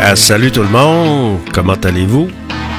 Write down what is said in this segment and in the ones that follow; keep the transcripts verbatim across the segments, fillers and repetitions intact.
Ah, salut tout le monde, comment allez-vous?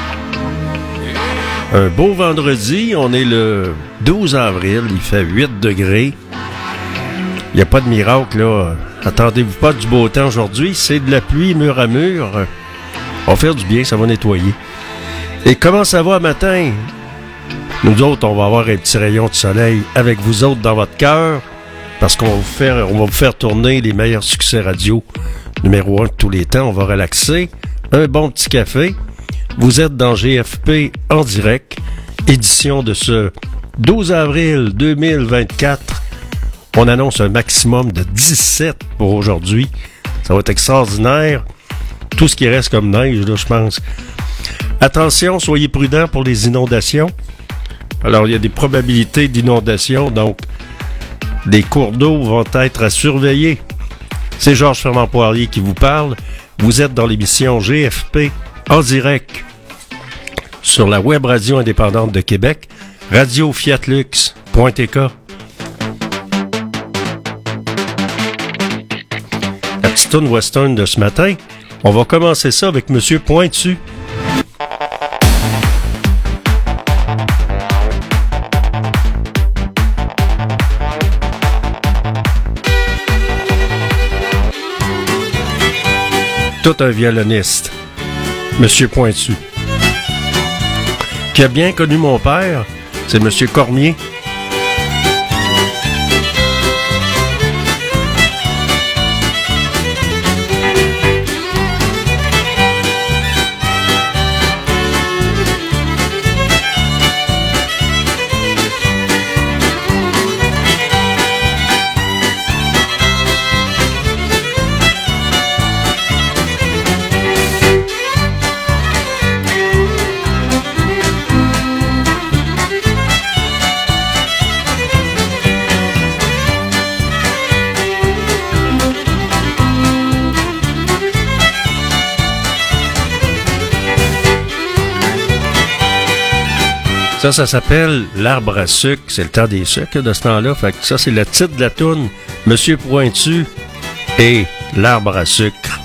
Un beau vendredi, on est le douze avril, il fait huit degrés. Il n'y a pas de miracle, là. Attendez-vous pas du beau temps aujourd'hui, c'est de la pluie mur à mur. On va faire du bien, ça va nettoyer. Et comment ça va matin? Nous autres, on va avoir un petit rayon de soleil avec vous autres dans votre cœur, parce qu'on va vous faire, on va vous faire tourner les meilleurs succès radio. Numéro un de tous les temps, on va relaxer. Un bon petit café. Vous êtes dans G F P en direct, édition de ce douze avril deux mille vingt-quatre. On annonce un maximum de dix-sept pour aujourd'hui. Ça va être extraordinaire. Tout ce qui reste comme neige, là, je pense. Attention, soyez prudents pour les inondations. Alors, il y a des probabilités d'inondation, donc des cours d'eau vont être à surveiller. C'est Georges Fernand Poirier qui vous parle. Vous êtes dans l'émission G F P en direct sur la web radio indépendante de Québec, radio fiat lux point t k. La petite toune western de ce matin, on va commencer ça avec Monsieur Pointu. Tout un violoniste, Monsieur Pointu. Qui a bien connu mon père, c'est Monsieur Cormier. Ça, ça s'appelle l'arbre à sucre. C'est le temps des sucres de ce temps-là. Fait que ça, c'est le titre de la toune. Monsieur Pointu et l'arbre à sucre.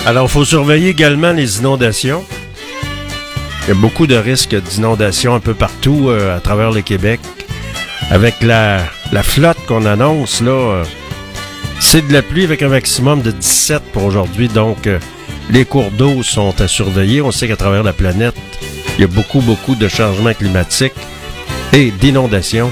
Alors, il faut surveiller également les inondations. Il y a beaucoup de risques d'inondations un peu partout euh, à travers le Québec. Avec la, la flotte qu'on annonce, là, euh, c'est de la pluie avec un maximum de dix-sept pour aujourd'hui. Donc, euh, les cours d'eau sont à surveiller. On sait qu'à travers la planète, il y a beaucoup, beaucoup de changements climatiques et d'inondations.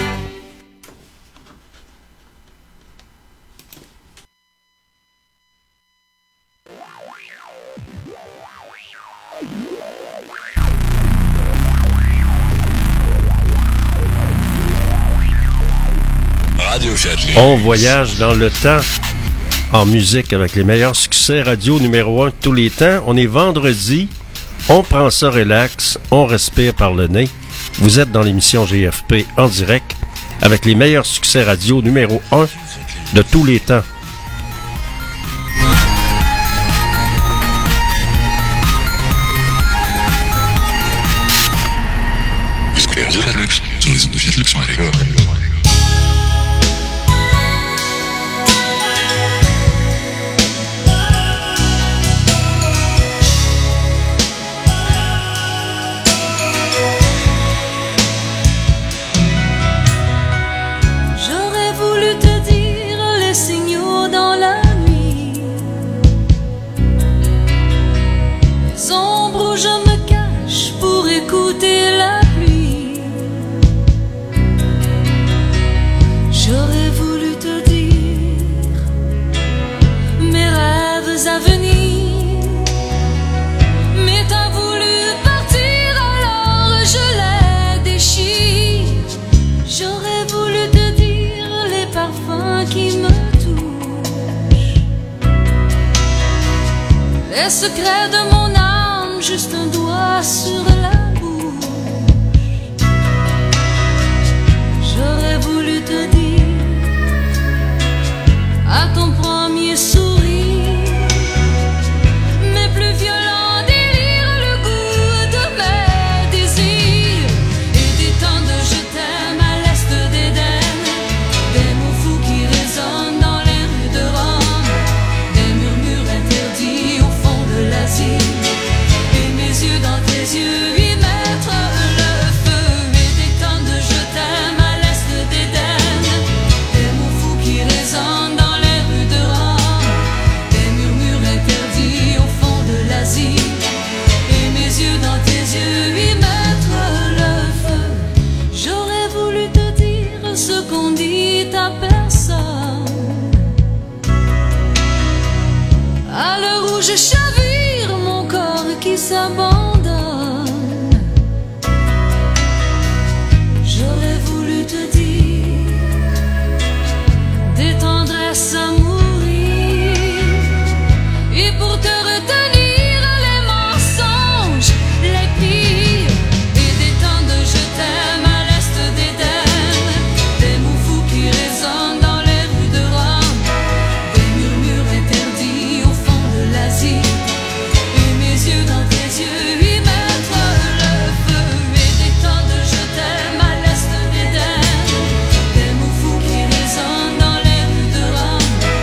On voyage dans le temps en musique avec les meilleurs succès radio numéro un de tous les temps. On est vendredi, on prend ça relax, on respire par le nez. Vous êtes dans l'émission G F P en direct avec les meilleurs succès radio numéro un de tous les temps. Les secrets de mon âme, juste un doigt sur la bouche. J'aurais voulu te dire à ton premier sourire mes plus violents délires, le goût de mes désirs et des temps de je t'aime à l'est d'Éden, des mots fous qui résonnent dans les rues de Rome, des murmures interdits au fond de l'Asie, et mes yeux dans tes yeux y mettre le feu, et des temps de je t'aime à l'est d'Éden, des mots fous qui résonnent dans les rues de Rome, des murmures interdits au fond de l'Asie, et mes yeux dans tes yeux y mettre le feu. J'aurais voulu te dire ce qu'on dit à personne, à l'heure où je chavire, mon corps qui s'abandonne. J'aurais voulu te dire des tendresses à mourir, et pour te retenir les mensonges les pires, et des temps de je t'aime à l'est d'Éden, des mots fous qui résonnent dans les rues de Rome, des murmures interdits au fond de l'Asie, et mes yeux dans tes yeux y mettre le feu, et des temps de je t'aime à l'est d'Éden, des mots fous qui résonnent dans les rues de Rome,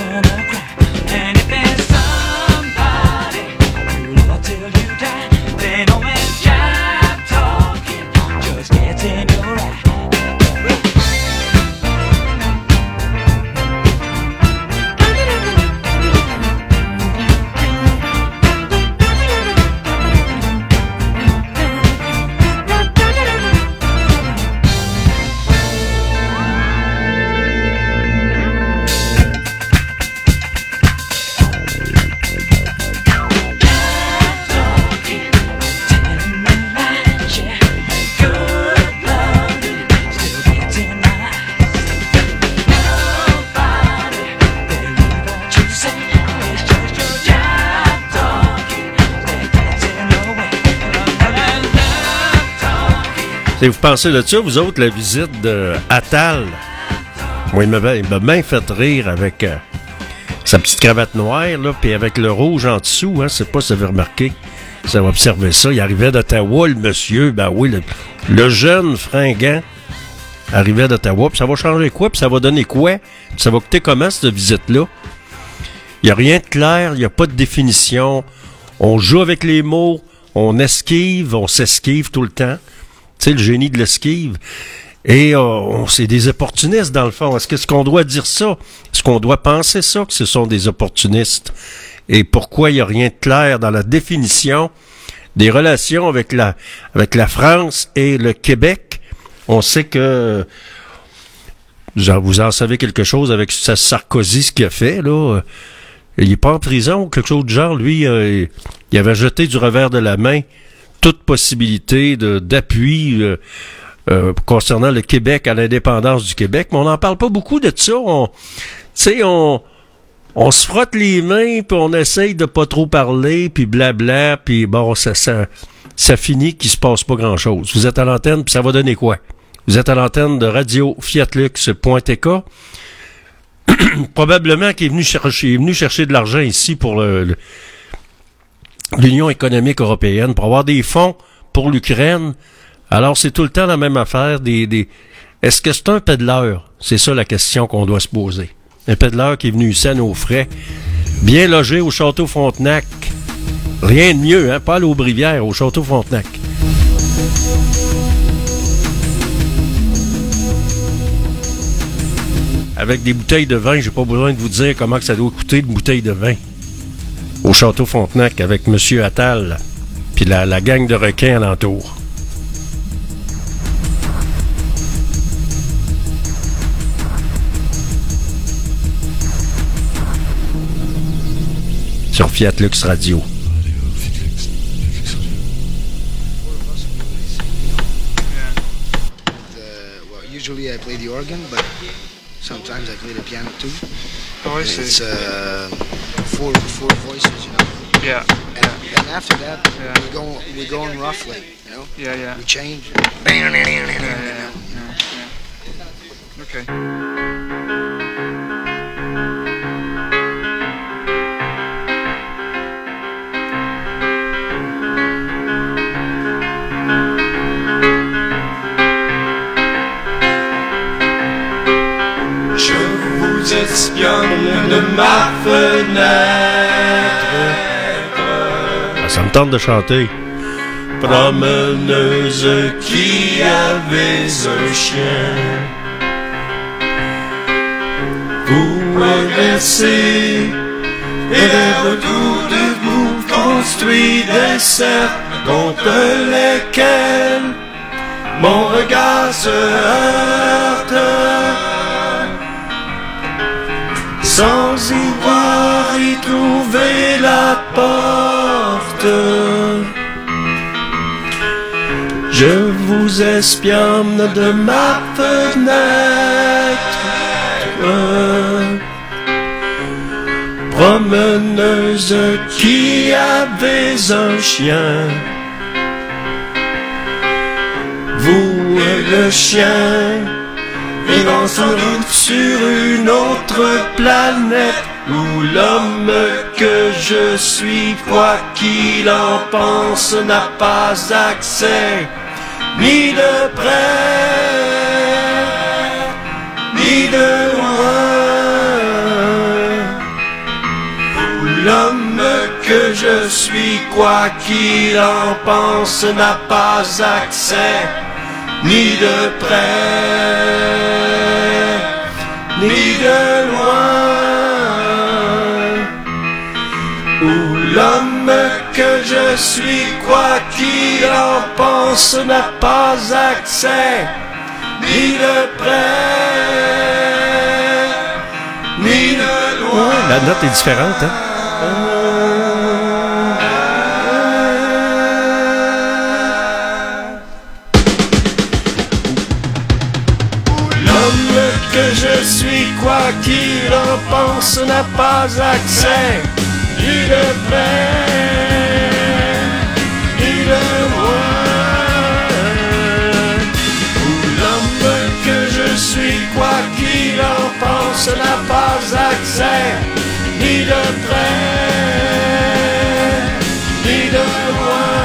gonna cry. And if there's somebody who love till you die, then always jive talking just gets in your eye. Et vous pensez de ça, vous autres, la visite de Attal? Moi, il m'a, il m'a bien fait rire avec euh, sa petite cravate noire, là, puis avec le rouge en dessous, hein, c'est pas si vous avez remarqué. Vous avez observé ça. Il arrivait d'Ottawa, le monsieur, ben oui, le, le jeune fringant arrivait d'Ottawa, puis ça va changer quoi, puis ça va donner quoi, puis ça va coûter comment, cette visite-là? Il n'y a rien de clair, il n'y a pas de définition. On joue avec les mots, on esquive, on s'esquive tout le temps. Tu sais, le génie de l'esquive. Et euh, on, c'est des opportunistes, dans le fond. Est-ce que est-ce qu'on doit dire ça? Est-ce qu'on doit penser ça, que ce sont des opportunistes? Et pourquoi il n'y a rien de clair dans la définition des relations avec la, avec la France et le Québec? On sait que... Vous en savez quelque chose avec Sarkozy, ce qu'il a fait, là. Il n'est pas en prison ou quelque chose de genre. Lui, euh, il avait jeté du revers de la main toute possibilité de, d'appui euh, euh, concernant le Québec à l'indépendance du Québec. Mais on n'en parle pas beaucoup de ça. On, tu sais, on, on se frotte les mains, puis on essaye de pas trop parler, puis blabla, puis bon, ça, ça, ça finit qu'il se passe pas grand-chose. Vous êtes à l'antenne, puis ça va donner quoi? Vous êtes à l'antenne de radio fiat lux point t k. Probablement qu'il est venu chercher, il est venu chercher de l'argent ici pour le, le l'Union économique européenne, pour avoir des fonds pour l'Ukraine. Alors, c'est tout le temps la même affaire. Des, des... Est-ce que c'est un pédaleur? C'est ça la question qu'on doit se poser. Un pédaleur qui est venu ici à nos frais, bien logé au Château Frontenac. Rien de mieux, hein? Pas à l'Aubrivière, au Château Frontenac. Avec des bouteilles de vin, j'ai pas besoin de vous dire comment que ça doit coûter une bouteille de vin. Au Château Frontenac avec M. Attal, puis la, la gang de requins alentour. Sur Fiat Lux Radio. The, well, usually I play the organ, but sometimes I play the piano too. Oh, I see. It's uh, four four voices, you know. Yeah. And, and after that, Yeah. we go we go on roughly, you know. Yeah, yeah. We change. Yeah, yeah, yeah, yeah. Okay. Espionne de ma fenêtre. Ah, ça me tente de chanter. Promeneuse qui avait un chien. Vous laissez et les retours de vous construit des cercles contre lesquels mon regard se heurte. Sans y voir y trouver la porte, je vous espionne de ma fenêtre. Promeneuse qui avait un chien, vous et le chien vivant sans doute sur une autre planète où l'homme que je suis, quoi qu'il en pense, n'a pas accès ni de près ni de loin que je suis, quoi qu'il en pense, n'a pas accès, ni de près, ni de loin. Où l'homme que je suis, quoi qu'il en pense, n'a pas accès, ni de près, ni de loin. Ouais, la note est différente, hein? L'homme que je suis, quoi qu'il en pense, n'a pas accès, ni de près, ni de loin. Où l'homme que je suis, quoi qu'il en pense, n'a pas accès, ni de près, ni de loin.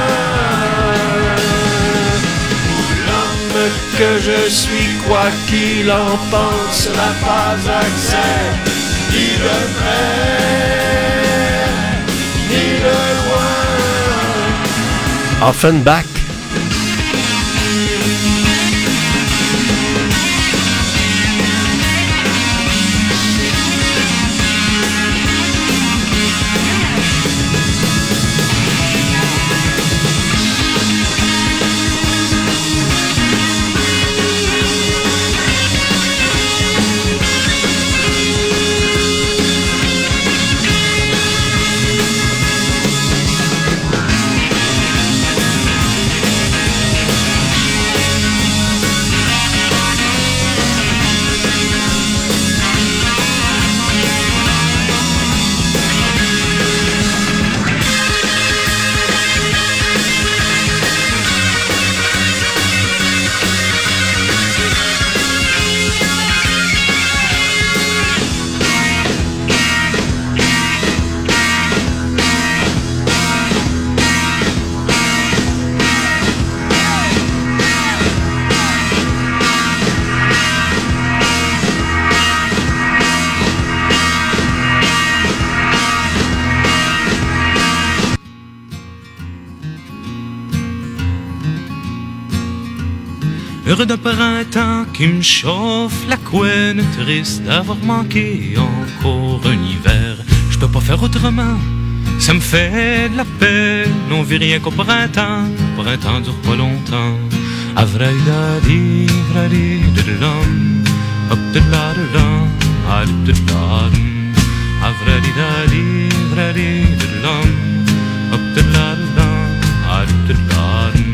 Où l'homme que je suis, quoi qu'il en pense, n'a pas accès, ni de près, ni de loin. Offenbach. Heureux d'un printemps qui me chauffe la couenne, triste d'avoir manqué encore un hiver. Je peux pas faire autrement, ça me fait de la peine. On vit rien qu'au printemps, printemps dure pas longtemps. Avradi, vradi, diddlum, up diddladum, ah diddladum. Avradi, dadi, vradi, diddlum, up diddladum, ah diddladum.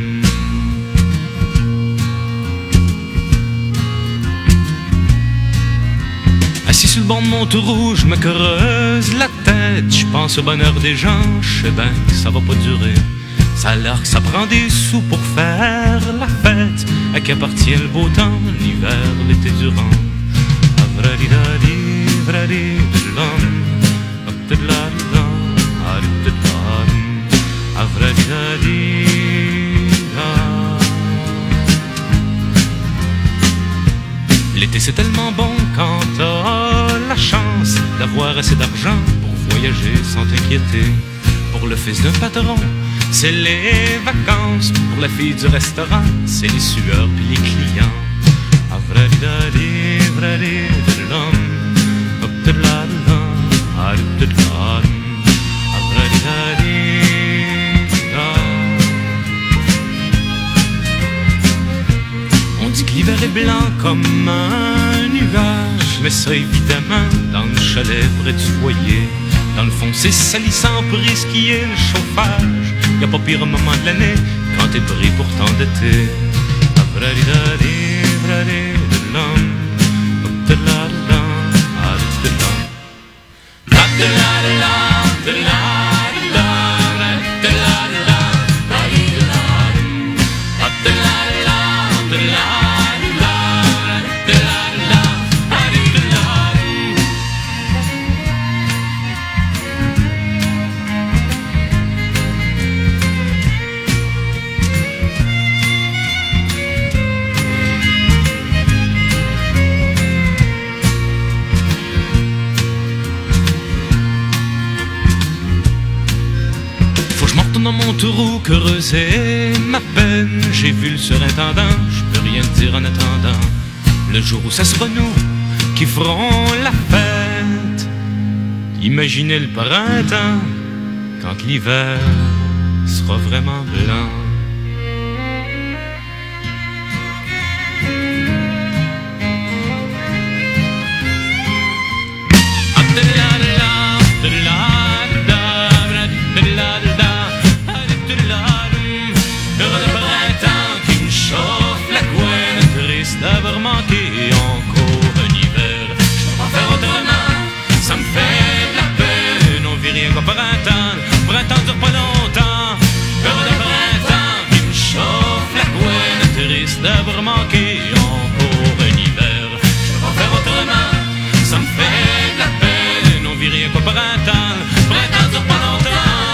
Assis sur le banc de mon trou, je me creuse la tête. Je pense au bonheur des gens, je sais bien que ça va pas durer. Ça a l'air que ça prend des sous pour faire la fête. À qui appartient le beau temps, l'hiver, l'été durant. Avradidadi, vradididlam, abdidladidlam, adididlam, avradidadi. L'été c'est tellement bon quand t'as la chance d'avoir assez d'argent pour voyager sans t'inquiéter. Pour le fils d'un patron, c'est les vacances. Pour la fille du restaurant, c'est les sueurs puis les clients. Avradidadi, vradididlam, abdidladlam, adididlam, avradidadi. On dit que l'hiver est blanc comme un nuage, mais ça évidemment dans le chalet près du foyer. Dans le fond c'est salissant pour risquer le chauffage. Y'a pas pire moment de l'année quand t'es pris pour tant d'été. Avradidadi, vradididlam, abdidladlam, adididlam, abdidladlam, abdidladlam, abdidladlam, abdidladlam, abdidladlam. à mon trou, creuser ma peine. J'ai vu le surintendant, je peux rien te dire en attendant. Le jour où ça sera nous qui ferons la fête. Imaginez le printemps quand l'hiver sera vraiment blanc. D'avoir manqué encore un hiver. Je peux pas faire autrement, ça me fait de la peine. On vit rien qu'au printemps, le printemps dure pas longtemps. Heure de printemps qui me chauffe la couenne. Triste d'avoir manqué encore un hiver. Je peux pas faire autrement, ça me fait de la peine. On vit rien qu'au printemps, le printemps dure pas longtemps.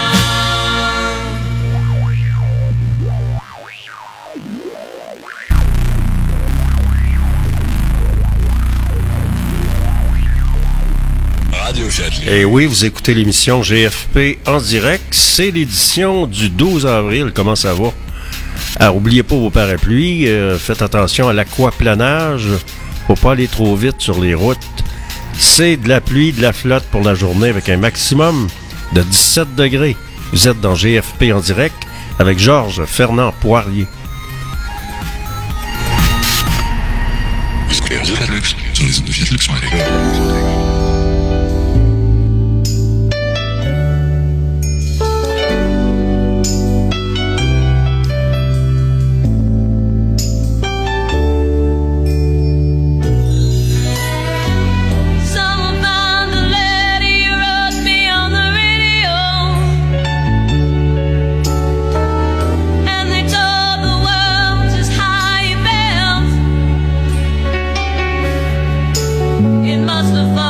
Et oui, vous écoutez l'émission G F P en direct. C'est l'édition du douze avril. Comment ça va? Alors, oubliez pas vos parapluies. Euh, faites attention à l'aquaplanage. Faut pas aller trop vite sur les routes. C'est de la pluie, de la flotte pour la journée avec un maximum de dix-sept degrés. Vous êtes dans G F P en direct avec Georges Fernand Poirier. It must have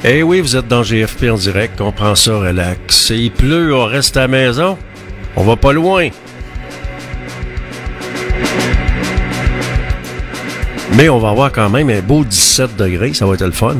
Eh oui, vous êtes dans G F P en direct, on prend ça relax. Il pleut, on reste à la maison, on va pas loin. Mais on va avoir quand même un beau dix-sept degrés, ça va être le fun.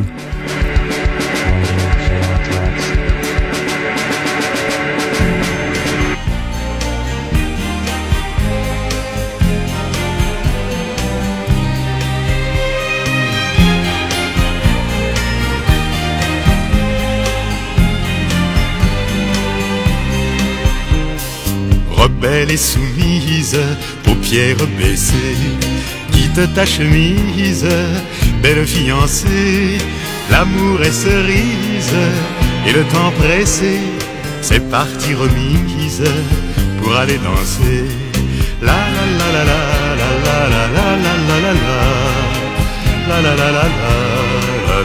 Rebelle et soumise, paupières baissées, quitte ta chemise, belle fiancée, l'amour est cerise, et le temps pressé, c'est parti remise, pour aller danser. La la la la la la la la la la la la la la la la la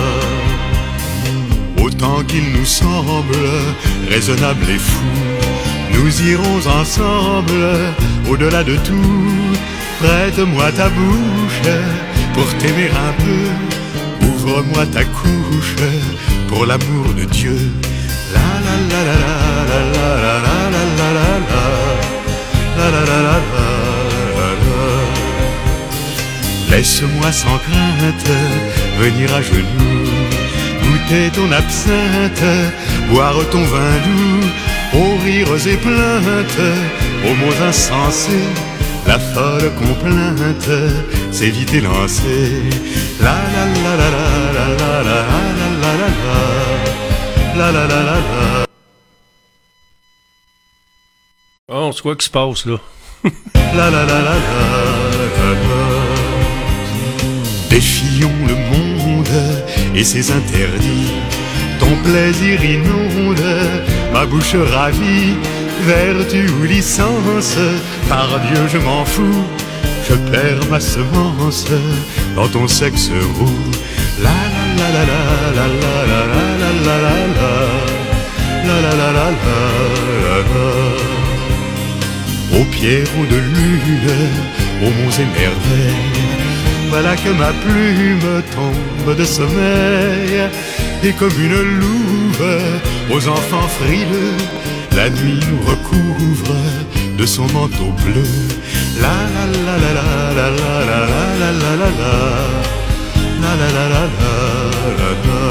la. Autant qu'il nous semble raisonnable et fou, nous irons ensemble, au-delà de tout. Prête-moi ta bouche pour t'aimer un peu. Ouvre-moi ta couche pour l'amour de Dieu. La la la la la la la la la la la la la la la la. Laisse-moi sans crainte venir à genoux, goûter ton absinthe, boire ton vin doux. Aux rires et plaintes, aux mots insensés, la folle complainte s'est vite élancée. La la la la la la la la la la la la la la. Oh, c'est quoi qui se passe là? La la la la la la. Défions le monde et ses interdits. Ton plaisir inonde ma bouche ravie, vertu ou licence, par Dieu je m'en fous, je perds ma semence dans ton sexe roux. La la la la la la la la la la la la la la la. Aux pierrons de lune, aux monts et merveilles, voilà que ma plume tombe de sommeil. Et comme une louve aux enfants frileux, la nuit nous recouvre de son manteau bleu. La la la la la la la la la la la la la la la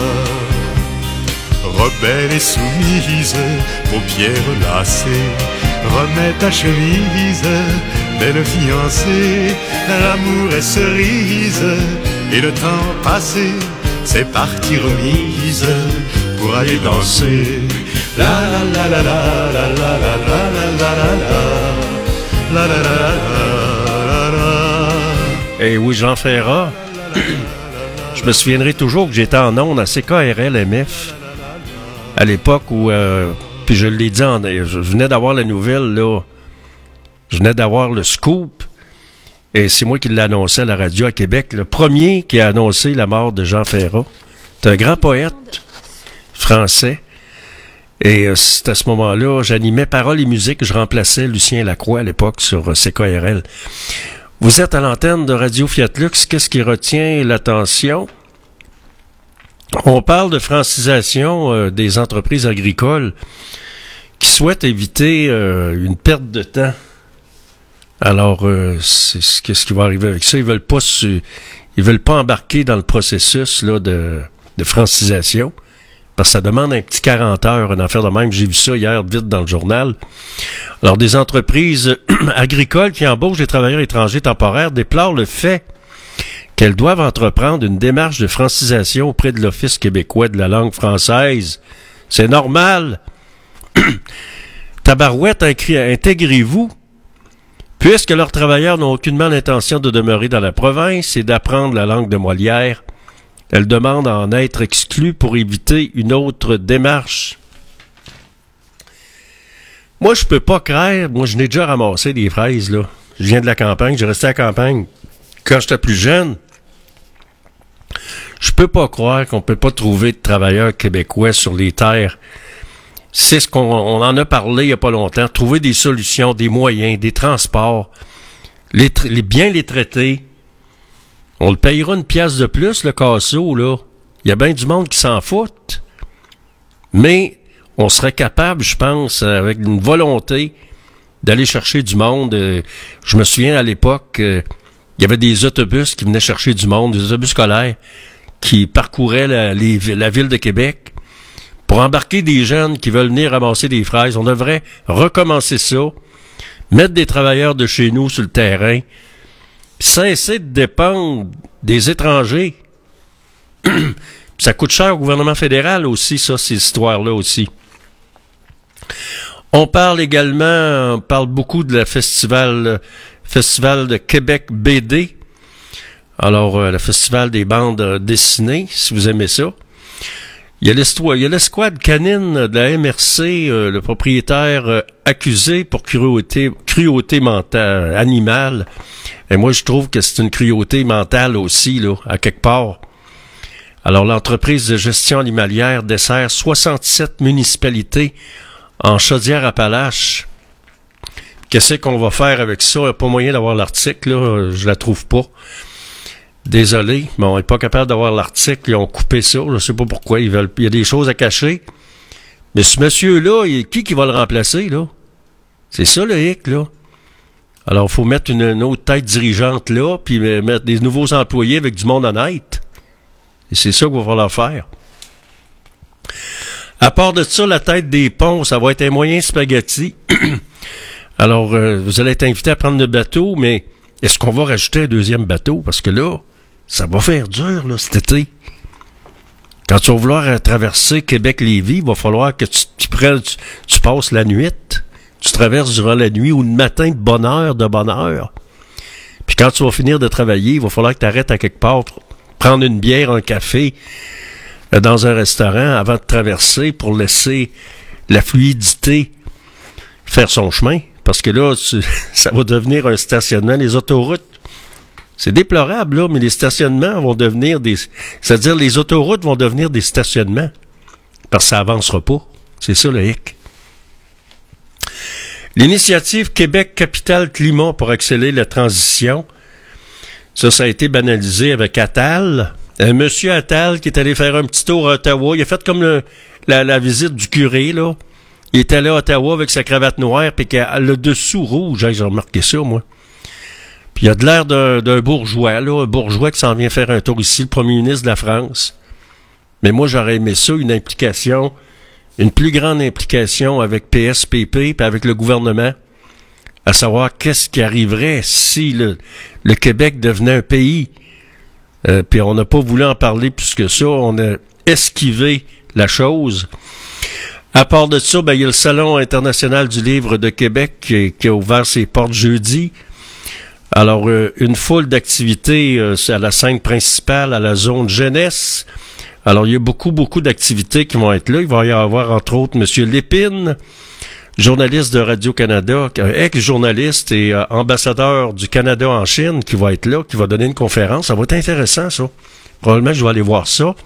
la. Rebelle et soumise, paupières lassées, remets ta chemise, belle fiancée. L'amour est cerise et le temps passé, c'est parti remise pour aller danser. La la la la la la la la la la la la la la la. Eh oui, Jean Ferrat. Je me souviendrai toujours que j'étais en ondes à C K R L M F à l'époque où, euh, puis je l'ai dit, en, je venais d'avoir la nouvelle là, je venais d'avoir le scoop. Et c'est moi qui l'ai annoncé à la radio à Québec, le premier qui a annoncé la mort de Jean Ferrat. C'est un grand poète français. Et euh, c'est à ce moment-là, j'animais Paroles et musique, je remplaçais Lucien Lacroix à l'époque sur euh, C K R L. Vous êtes à l'antenne de Radio Fiat Lux. Qu'est-ce qui retient l'attention? On parle de francisation euh, des entreprises agricoles qui souhaitent éviter euh, une perte de temps. Alors, euh, c'est, c'est, qu'est-ce qui va arriver avec ça? Ils veulent pas su, ils veulent pas embarquer dans le processus là de, de francisation, parce que ça demande un petit quarante heures, une affaire de même. J'ai vu ça hier vite dans le journal. Alors, des entreprises agricoles qui embauchent des travailleurs étrangers temporaires déplorent le fait qu'elles doivent entreprendre une démarche de francisation auprès de l'Office québécois de la langue française. C'est normal. Tabarouette, intégrez-vous. Puisque leurs travailleurs n'ont aucunement l'intention de demeurer dans la province et d'apprendre la langue de Molière, elles demandent à en être exclues pour éviter une autre démarche. Moi, je peux pas croire, moi je n'ai déjà ramassé des fraises, là. Je viens de la campagne, j'ai resté à la campagne quand j'étais plus jeune. Je peux pas croire qu'on peut pas trouver de travailleurs québécois sur les terres. C'est ce qu'on on en a parlé il y a pas longtemps. Trouver des solutions, des moyens, des transports, les, les bien les traiter. On le payera une pièce de plus, le casso, là. Il y a bien du monde qui s'en fout, mais on serait capable, je pense, avec une volonté d'aller chercher du monde. Euh, je me souviens à l'époque, euh, il y avait des autobus qui venaient chercher du monde, des autobus scolaires qui parcouraient la, les, la ville de Québec pour embarquer des jeunes qui veulent venir ramasser des fraises. On devrait recommencer ça, mettre des travailleurs de chez nous sur le terrain, cesser de dépendre des étrangers. Ça coûte cher au gouvernement fédéral aussi, ça, ces histoires-là aussi. On parle également, on parle beaucoup de la festival, festival de Québec B D. Alors, euh, le festival des bandes euh, dessinées, si vous aimez ça. Il y a l'histoire, il y a l'escouade canine de la M R C, euh, le propriétaire euh, accusé pour cruauté, cruauté mentale, animale. Et moi, je trouve que c'est une cruauté mentale aussi, là, à quelque part. Alors, l'entreprise de gestion animalière dessert soixante-sept municipalités en Chaudière-Appalaches. Qu'est-ce qu'on va faire avec ça? Il n'y a pas moyen d'avoir l'article, là. Je la trouve pas. Désolé, mais on n'est pas capable d'avoir l'article. Ils ont coupé ça. Je ne sais pas pourquoi. Ils veulent. Il y a des choses à cacher. Mais ce monsieur-là, il, qui qui va le remplacer, là? C'est ça, le hic, là. Alors, il faut mettre une, une autre tête dirigeante là, puis mettre des nouveaux employés avec du monde honnête. Et c'est ça qu'il va falloir faire. À part de ça, la tête des ponts, ça va être un moyen spaghetti. Alors, euh, vous allez être invité à prendre le bateau, mais est-ce qu'on va rajouter un deuxième bateau? Parce que là, ça va faire dur, là, cet été. Quand tu vas vouloir traverser Québec-Lévis, il va falloir que tu, tu prennes, tu, tu passes la nuit, tu traverses durant la nuit ou le matin de bonne heure, de bonne heure. Puis quand tu vas finir de travailler, il va falloir que tu arrêtes à quelque part, prendre une bière, un café, euh, dans un restaurant avant de traverser pour laisser la fluidité faire son chemin. Parce que là, tu, ça va devenir un stationnement, les autoroutes. C'est déplorable, là, mais les stationnements vont devenir des... C'est-à-dire, les autoroutes vont devenir des stationnements. Parce que ça avancera pas. C'est ça, le hic. L'initiative Québec Capitale Climat pour accélérer la transition, ça, ça a été banalisé avec Attal. Un monsieur Attal qui est allé faire un petit tour à Ottawa. Il a fait comme le, la, la visite du curé, là. Il est allé à Ottawa avec sa cravate noire, puis qu'il a le dessous rouge. Hein, j'ai remarqué ça, moi. Puis il a de l'air d'un, d'un bourgeois, là, un bourgeois qui s'en vient faire un tour ici, le premier ministre de la France. Mais moi, j'aurais aimé ça, une implication, une plus grande implication avec P S P P, puis avec le gouvernement, à savoir qu'est-ce qui arriverait si le, le Québec devenait un pays. Euh, puis on n'a pas voulu en parler plus que ça, on a esquivé la chose. À part de ça, ben, il y a le Salon international du livre de Québec qui, qui a ouvert ses portes jeudi. Alors, euh, une foule d'activités euh, à la scène principale, à la zone jeunesse. Alors, il y a beaucoup, beaucoup d'activités qui vont être là. Il va y avoir, entre autres, M. Lépine, journaliste de Radio-Canada, ex-journaliste et euh, ambassadeur du Canada en Chine, qui va être là, qui va donner une conférence. Ça va être intéressant, ça. Probablement, je vais aller voir ça.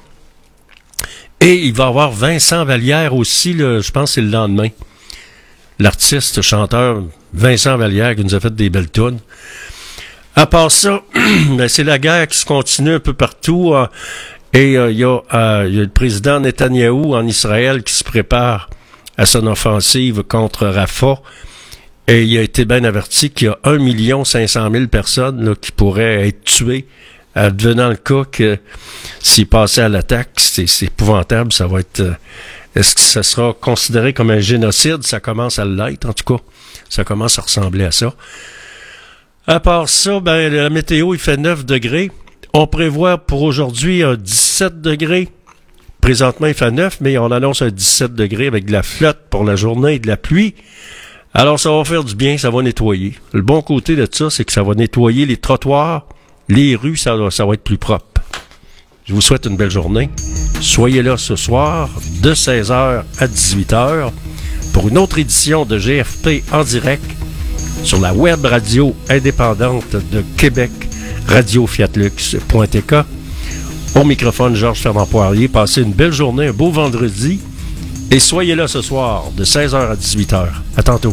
Et il va y avoir Vincent Vallière aussi, là, je pense que c'est le lendemain. L'artiste, chanteur Vincent Vallière qui nous a fait des belles tunes. À part ça, ben, c'est la guerre qui se continue un peu partout. Euh, et il euh, y, euh, y a le président Netanyahou en Israël qui se prépare à son offensive contre Rafah. Et il a été bien averti qu'il y a un million cinq cent mille personnes là, qui pourraient être tuées. Advenant le cas que s'il passait à l'attaque, c'est, c'est épouvantable, ça va être... Euh, est-ce que ça sera considéré comme un génocide? Ça commence à l'être, en tout cas. Ça commence à ressembler à ça. À part ça, ben la météo, il fait neuf degrés. On prévoit pour aujourd'hui un dix-sept degrés. Présentement, il fait neuf, mais on annonce un dix-sept degrés avec de la flotte pour la journée et de la pluie. Alors, ça va faire du bien, ça va nettoyer. Le bon côté de ça, c'est que ça va nettoyer les trottoirs. Les rues, ça, ça va être plus propre. Je vous souhaite une belle journée. Soyez là ce soir, de seize heures à dix-huit heures, pour une autre édition de G F P en direct sur la web radio indépendante de Québec, radio fiat lux point t k. Au microphone, Georges Fernand Poirier. Passez une belle journée, un beau vendredi. Et soyez là ce soir, de seize heures à dix-huit heures. À tantôt.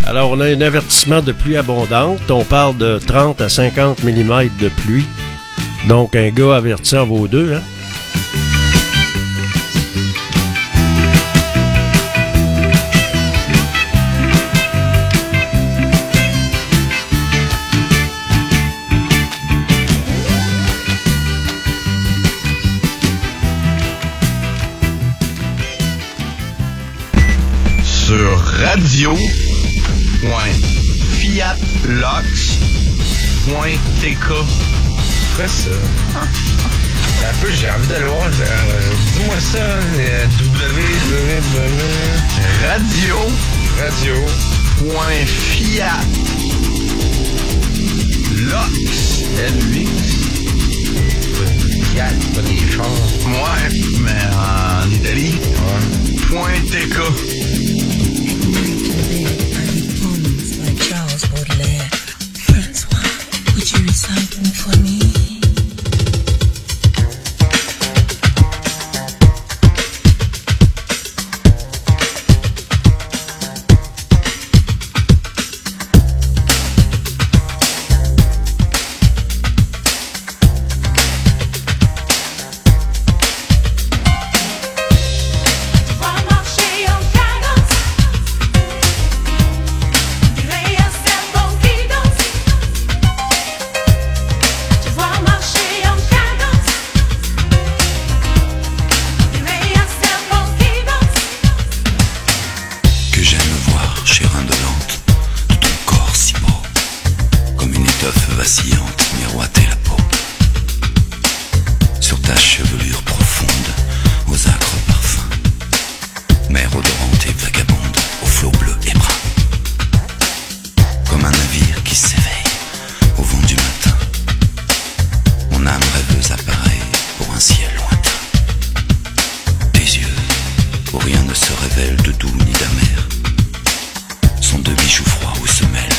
Alors, on a un avertissement de pluie abondante. On parle de trente à cinquante millimètres de pluie. Donc, un gars averti en vaut deux, hein? Sur radio point fiat lox point t k. Quoi ça? Un peu, j'ai envie d'aller voir. Euh, dis-moi ça, euh, W W W. Radio. Radio. Point fiat lox. L huit. Fiat, pas des chars. Ouais, mais en Italie. Ouais. Point t k. Like Charles Baudelaire. François, would you recite them for me? Vacillante, miroiter la peau. Sur ta chevelure profonde, aux âcres parfums. Mer odorante et vagabonde, aux flots bleus et bruns. Comme un navire qui s'éveille au vent du matin. Mon âme rêveuse apparaît pour un ciel lointain. Tes yeux, où rien ne se révèle de doux ni d'amer, sont deux bijoux froids où se mêlent